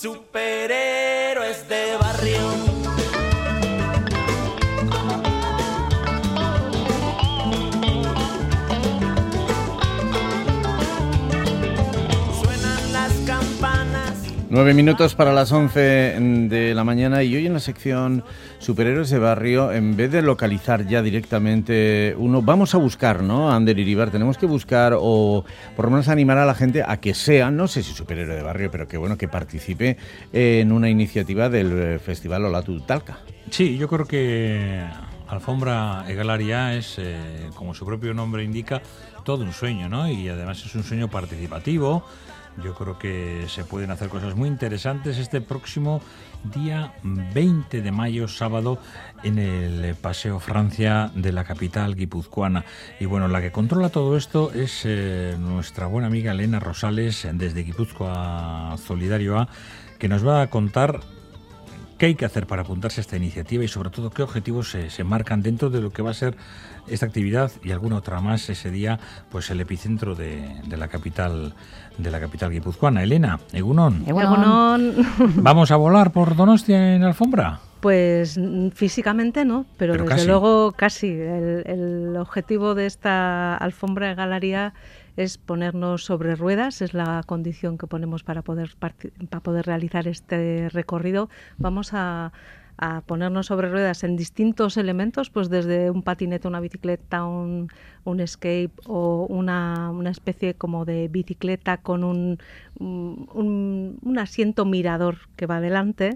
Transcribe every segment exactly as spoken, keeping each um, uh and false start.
Superhéroes de barrio. Nueve minutos para las once de la mañana y hoy en la sección Superhéroes de Barrio, en vez de localizar ya directamente uno, vamos a buscar, ¿no? Ander Iribar, tenemos que buscar o por lo menos animar a la gente a que sea, no sé si superhéroe de barrio, pero que bueno, que participe en una iniciativa del Festival Olatu Talca. Sí, yo creo que Alfombra Egalaria es, eh, como su propio nombre indica, todo un sueño, ¿no? Y además es un sueño participativo. Yo creo que se pueden hacer cosas muy interesantes este próximo día veinte de mayo, sábado, en el Paseo Francia de la capital guipuzcoana. Y bueno, la que controla todo esto es eh, nuestra buena amiga Elena Rosales, desde Guipúzcoa Solidarioa, que nos va a contar qué hay que hacer para apuntarse a esta iniciativa y sobre todo qué objetivos se, se marcan dentro de lo que va a ser esta actividad y alguna otra más ese día, pues el epicentro de, de la capital de la capital guipuzcoana. Elena, Egunon. Egunon. ¿Vamos a volar por Donostia en alfombra? Pues físicamente no, pero, pero desde casi. luego casi. El, el objetivo de esta alfombra de galería es ponernos sobre ruedas, es la condición que ponemos para poder, para poder realizar este recorrido. Vamos a, a ponernos sobre ruedas en distintos elementos, pues desde un patinete, una bicicleta, un, un escape o una, una especie como de bicicleta con un, un, un asiento mirador que va adelante.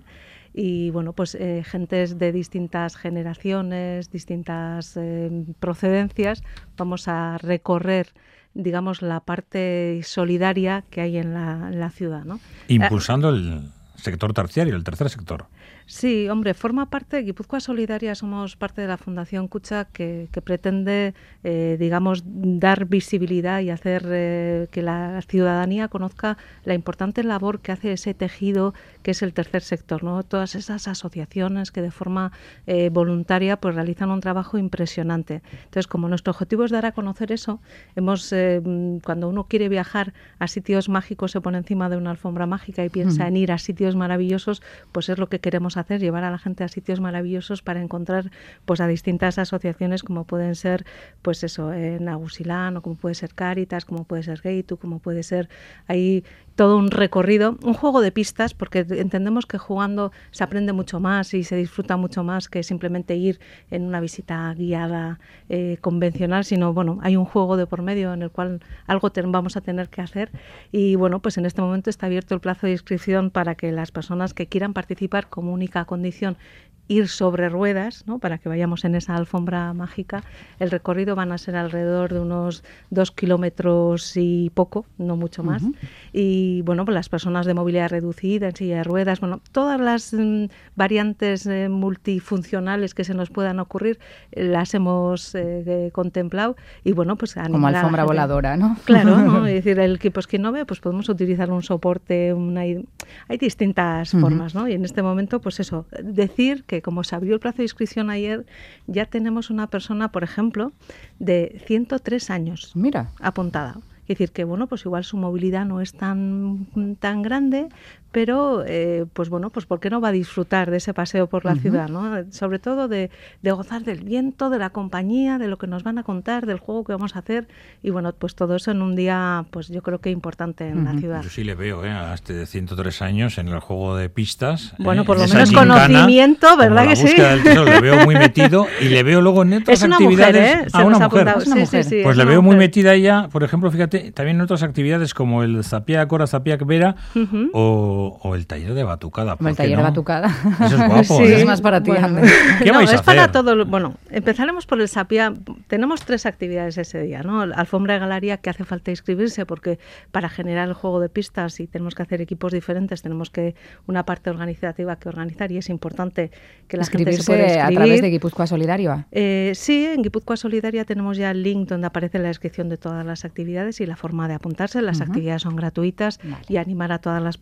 Y bueno, pues eh, gentes de distintas generaciones, distintas eh, procedencias, vamos a recorrer, digamos, la parte solidaria que hay en la, en la ciudad, ¿no? Impulsando el sector terciario, el tercer sector. Sí, hombre, forma parte de Guipúzcoa Solidaria, somos parte de la Fundación Kutxa que, que pretende, eh, digamos, dar visibilidad y hacer eh, que la ciudadanía conozca la importante labor que hace ese tejido que es el tercer sector, ¿no? Todas esas asociaciones que de forma eh, voluntaria pues realizan un trabajo impresionante. Entonces, como nuestro objetivo es dar a conocer eso, hemos eh, cuando uno quiere viajar a sitios mágicos se pone encima de una alfombra mágica y piensa mm. en ir a sitios maravillosos, pues es lo que queremos hacer, llevar a la gente a sitios maravillosos para encontrar pues a distintas asociaciones como pueden ser pues eso, eh, Nagusilán, o como puede ser Cáritas, como puede ser Geitu, como puede ser ahí todo un recorrido, un juego de pistas, porque entendemos que jugando se aprende mucho más y se disfruta mucho más que simplemente ir en una visita guiada eh, convencional, sino bueno, hay un juego de por medio en el cual algo te, vamos a tener que hacer y bueno, pues en este momento está abierto el plazo de inscripción para que las personas que quieran participar como única condición ir sobre ruedas, ¿no? Para que vayamos en esa alfombra mágica. El recorrido van a ser alrededor de unos dos kilómetros y poco, no mucho más. Uh-huh. Y bueno, pues las personas de movilidad reducida, en silla de ruedas, bueno, todas las mm, variantes eh, multifuncionales que se nos puedan ocurrir, eh, las hemos eh, contemplado y bueno, pues como alfombra voladora, ¿no? Claro, ¿no? Es decir, el que pues quien no ve, pues podemos utilizar un soporte, una, hay distintas uh-huh. formas, ¿no? Y en este momento, pues eso, decir que como se abrió el plazo de inscripción ayer, ya tenemos una persona, por ejemplo, de ciento tres años. Mira. Apuntada. Es decir, que bueno, pues igual su movilidad no es tan, tan grande, pero eh, pues bueno, pues ¿por qué no va a disfrutar de ese paseo por la uh-huh. ciudad, ¿no? Sobre todo de, de gozar del viento, de la compañía, de lo que nos van a contar, del juego que vamos a hacer y bueno, pues todo eso en un día, pues yo creo que importante en uh-huh. la ciudad. Yo sí le veo, ¿eh? A este de ciento tres años en el juego de pistas. Bueno, ¿eh? por lo menos conocimiento, ¿verdad que sí? Del tesoro, le veo muy metido y le veo luego en otras es una actividades. Mujer, ¿eh? Ah, una mujer. Es una mujer. Sí, sí, sí, pues le veo mujer. muy metida ella, por ejemplo, fíjate, también en otras actividades como el Zapiac Cora, Zapiac Vera uh-huh. o, o el taller de batucada. El taller no? de batucada. Eso es guapo, sí, ¿eh? Es más para ti, bueno, ¿Qué no, vais a es hacer? Para todo. Bueno, empezaremos por el Zapiac. Tenemos tres actividades ese día, ¿no? Alfombra de galería que hace falta inscribirse porque para generar el juego de pistas y tenemos que hacer equipos diferentes, tenemos que una parte organizativa que organizar y es importante que la gente se pueda inscribir. ¿A través de Guipúzcoa Solidaria? Eh, sí, en Guipúzcoa Solidaria tenemos ya el link donde aparece la descripción de todas las actividades y la forma de apuntarse. Las uh-huh. actividades son gratuitas vale. y animar a todas las personas que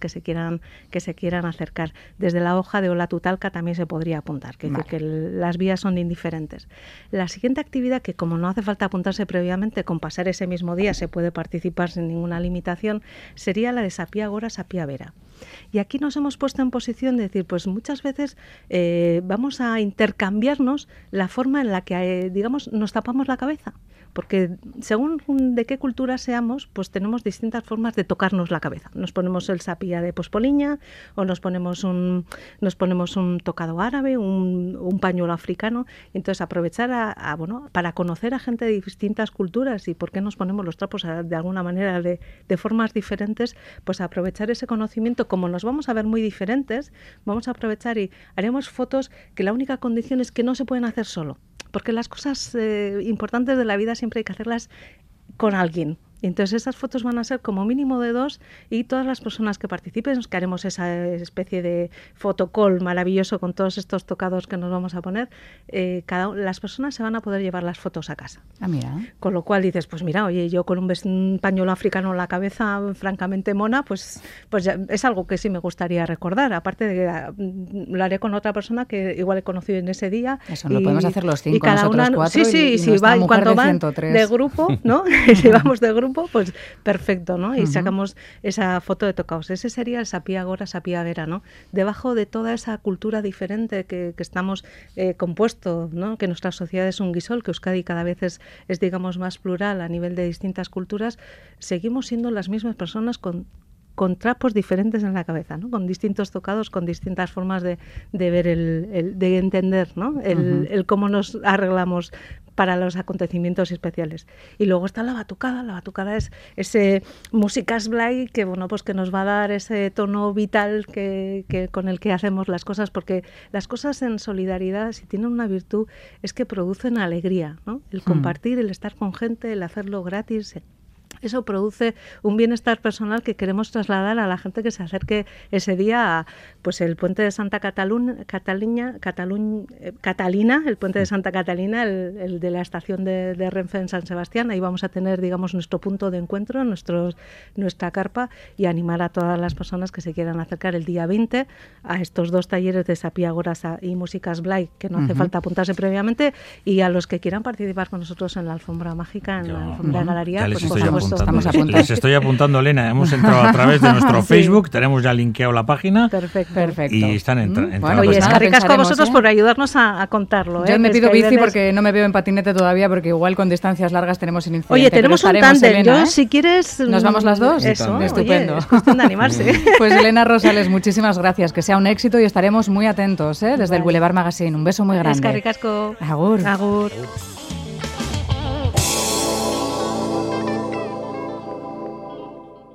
que se quieran que se quieran acercar. Desde la hoja de Olatutalca también se podría apuntar, que, vale. que el, las vías son indiferentes. La siguiente actividad, que como no hace falta apuntarse previamente, con pasar ese mismo día se puede participar sin ninguna limitación, sería la de Sapia Gora, Sapia Vera. Y aquí nos hemos puesto en posición de decir, pues muchas veces eh, vamos a intercambiarnos la forma en la que, eh, digamos, nos tapamos la cabeza. Porque según de qué cultura seamos, pues tenemos distintas formas de tocarnos la cabeza. Nos ponemos el sapia de Pospoliña, o nos ponemos un nos ponemos un tocado árabe, un, un pañuelo africano. Entonces aprovechar a, a, bueno, para conocer a gente de distintas culturas y por qué nos ponemos los trapos a, de alguna manera de, de formas diferentes, pues aprovechar ese conocimiento. Como nos vamos a ver muy diferentes, vamos a aprovechar y haremos fotos que la única condición es que no se pueden hacer solo. Porque las cosas eh, importantes de la vida siempre hay que hacerlas con alguien. Entonces esas fotos van a ser como mínimo de dos y todas las personas que participen, nos que haremos esa especie de fotocall maravilloso con todos estos tocados que nos vamos a poner, eh, cada, las personas se van a poder llevar las fotos a casa. Ah, mira. Con lo cual dices, pues mira, oye, yo con un, un pañuelo africano en la cabeza francamente mona, pues, pues ya, es algo que sí me gustaría recordar. Aparte de que lo haré con otra persona que igual he conocido en ese día. Eso, lo podemos hacer los cinco, y cada nosotros una, cuatro. Sí, sí, y, y si va, cuando van de grupo, ¿no? Si vamos de grupo, pues perfecto, ¿no? Y uh-huh. sacamos esa foto de tocaos. Ese sería el Sapia Gora, Sapia Vera, ¿no? Debajo de toda esa cultura diferente que, que estamos eh, compuesto, ¿no? Que nuestra sociedad es un guisol, que Euskadi cada vez es, es, digamos, más plural a nivel de distintas culturas, seguimos siendo las mismas personas con con trapos diferentes en la cabeza, ¿no? Con distintos tocados, con distintas formas de, de ver, el, el, de entender, ¿no? El, uh-huh. el cómo nos arreglamos para los acontecimientos especiales. Y luego está la batucada. La batucada es ese músicas blay que, bueno, pues que nos va a dar ese tono vital que, que con el que hacemos las cosas, porque las cosas en solidaridad, si tienen una virtud, es que producen alegría, ¿no? El compartir, uh-huh. el estar con gente, el hacerlo gratis. Eso produce un bienestar personal que queremos trasladar a la gente que se acerque ese día a pues el puente de Santa Cataluña, Cataluña, Cataluña eh, Catalina, el puente de Santa Catalina, el, el de la estación de, de Renfe en San Sebastián. Ahí vamos a tener, digamos, nuestro punto de encuentro, nuestros, nuestra carpa, y animar a todas las personas que se quieran acercar el día veinte a estos dos talleres de Sapia Gora y Músicas Blay, que no hace uh-huh. falta apuntarse previamente, y a los que quieran participar con nosotros en la alfombra mágica, en Yo, la alfombra uh-huh. de galería, pues por supuesto. Estamos apuntando. Les estoy apuntando, Elena. Hemos entrado a través de nuestro sí. Facebook, tenemos ya linkeado la página. Perfecto. Perfecto. Y están entra- mm, entrando. Bueno, oye, pues es que ricasco a vosotros ¿eh? por ayudarnos a, a contarlo. Yo ¿eh? me es pido bici veces... porque no me veo en patinete todavía, porque igual con distancias largas tenemos el incidente. Oye, tenemos un tándem. Elena, Yo, ¿eh? si quieres... ¿Nos vamos las dos? Eso, oye, estupendo. Es cuestión de animarse. Pues Elena Rosales, muchísimas gracias. Que sea un éxito y estaremos muy atentos, ¿eh? Desde vale. el Boulevard Magazine. Un beso muy grande. Es que ricasco. Agur. Agur.